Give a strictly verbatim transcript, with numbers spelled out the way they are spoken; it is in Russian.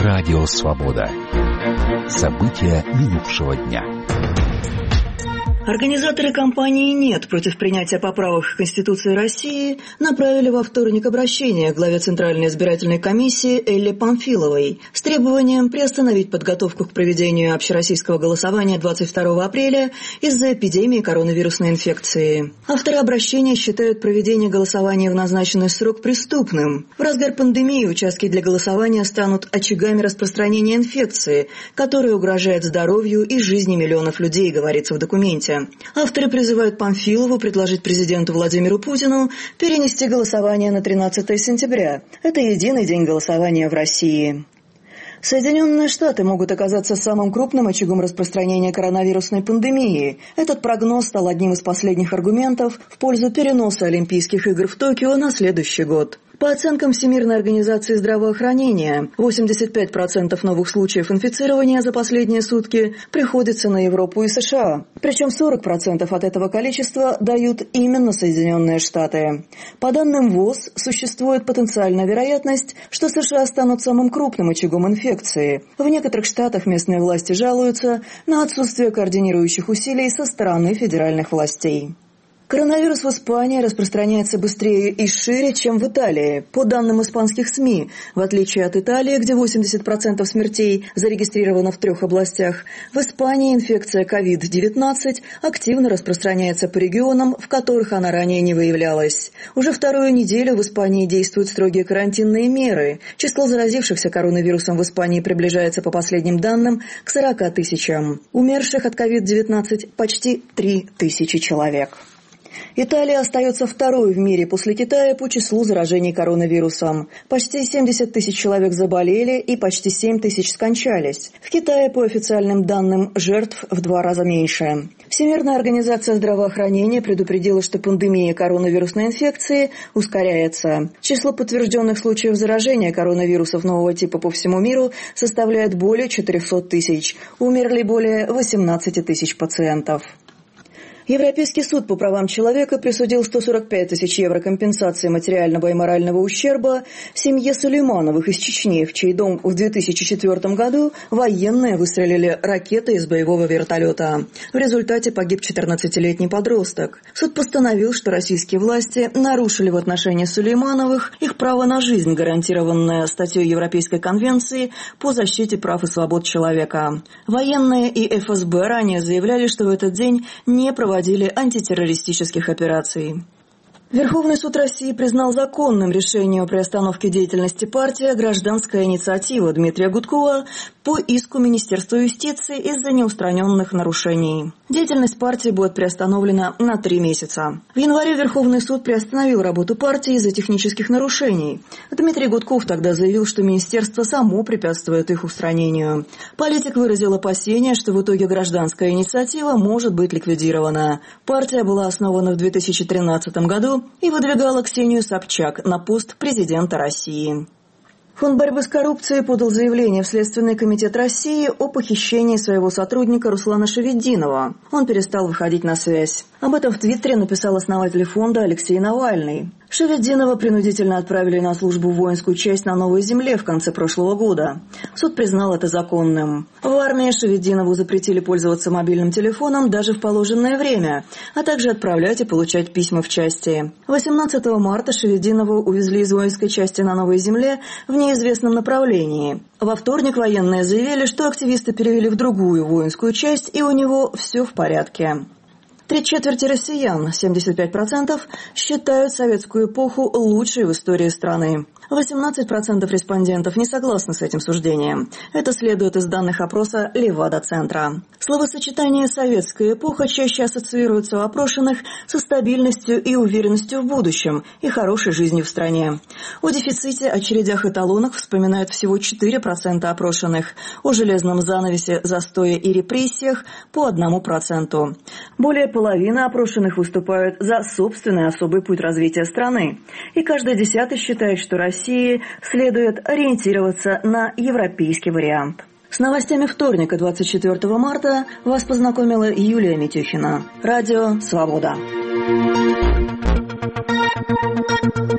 Радио «Свобода». События минувшего дня. Организаторы кампании «Нет» против принятия поправок в Конституцию России направили во вторник обращение к главе Центральной избирательной комиссии Элле Памфиловой с требованием приостановить подготовку к проведению общероссийского голосования двадцать второго апреля из-за эпидемии коронавирусной инфекции. Авторы обращения считают проведение голосования в назначенный срок преступным. В разгар пандемии участки для голосования станут очагами распространения инфекции, которая угрожает здоровью и жизни миллионов людей, говорится в документе. Авторы призывают Памфилову предложить президенту Владимиру Путину перенести голосование на тринадцатое сентября. Это единый день голосования в России. Соединенные Штаты могут оказаться самым крупным очагом распространения коронавирусной пандемии. Этот прогноз стал одним из последних аргументов в пользу переноса Олимпийских игр в Токио на следующий год. По оценкам Всемирной организации здравоохранения, восемьдесят пять процентов новых случаев инфицирования за последние сутки приходится на Европу и США. Причем сорок процентов от этого количества дают именно Соединенные Штаты. По данным ВОЗ, существует потенциальная вероятность, что США станут самым крупным очагом инфекции. В некоторых штатах местные власти жалуются на отсутствие координирующих усилий со стороны федеральных властей. Коронавирус в Испании распространяется быстрее и шире, чем в Италии. По данным испанских СМИ, в отличие от Италии, где восемьдесят процентов смертей зарегистрировано в трех областях, в Испании инфекция ковид девятнадцать активно распространяется по регионам, в которых она ранее не выявлялась. Уже вторую неделю в Испании действуют строгие карантинные меры. Число заразившихся коронавирусом в Испании приближается, по последним данным, к сорока тысячам. Умерших от ковид девятнадцать почти три тысячи человек. Италия остается второй в мире после Китая по числу заражений коронавирусом. Почти семьдесят тысяч человек заболели и почти семь тысяч скончались. В Китае, по официальным данным, жертв в два раза меньше. Всемирная организация здравоохранения предупредила, что пандемия коронавирусной инфекции ускоряется. Число подтвержденных случаев заражения коронавирусов нового типа по всему миру составляет более четырехсот тысяч. Умерли более восемнадцати тысяч пациентов. Европейский суд по правам человека присудил сто сорок пять тысяч евро компенсации материального и морального ущерба семье Сулеймановых из Чечни, в чей дом в две тысячи четвёртом году военные выстрелили ракетой из боевого вертолета. В результате погиб четырнадцатилетний подросток. Суд постановил, что российские власти нарушили в отношении Сулеймановых их право на жизнь, гарантированное статьей Европейской конвенции по защите прав и свобод человека. Военные и эф эс бэ ранее заявляли, что в этот день не проводили антитеррористических операций. Верховный суд России признал законным решение о приостановке деятельности партии «Гражданская инициатива» Дмитрия Гудкова по иску Министерства юстиции из-за неустраненных нарушений. Деятельность партии будет приостановлена на три месяца. В январе Верховный суд приостановил работу партии из-за технических нарушений. Дмитрий Гудков тогда заявил, что министерство само препятствует их устранению. Политик выразил опасения, что в итоге «Гражданская инициатива» может быть ликвидирована. Партия была основана в две тысячи тринадцатом году и выдвигала Ксению Собчак на пост президента России. Фонд борьбы с коррупцией подал заявление в Следственный комитет России о похищении своего сотрудника Руслана Шаветдинова. Он перестал выходить на связь. Об этом в Твиттере написал основатель фонда Алексей Навальный. Шаветдинова принудительно отправили на службу в воинскую часть на Новой Земле в конце прошлого года. Суд признал это законным. В армии Шаветдинову запретили пользоваться мобильным телефоном даже в положенное время, а также отправлять и получать письма в части. восемнадцатого марта Шаветдинову увезли из воинской части на Новой Земле в неизвестном направлении. Во вторник военные заявили, что активисты перевели в другую воинскую часть, и у него все в порядке. Три четверти россиян, семьдесят пять процентов, считают советскую эпоху лучшей в истории страны. восемнадцать процентов респондентов не согласны с этим суждением. Это следует из данных опроса Левада-центра. Словосочетание «советская эпоха» чаще ассоциируется у опрошенных со стабильностью и уверенностью в будущем и хорошей жизнью в стране. О дефиците, очередях и талонах вспоминают всего четыре процента опрошенных, о железном занавесе, застое и репрессиях по одному проценту. Более половины опрошенных выступают за собственный особый путь развития страны, и каждый десятый считает, что России следует ориентироваться на европейский вариант. С новостями вторника, двадцать четвёртого марта, вас познакомила Юлия Митюхина. Радио «Свобода».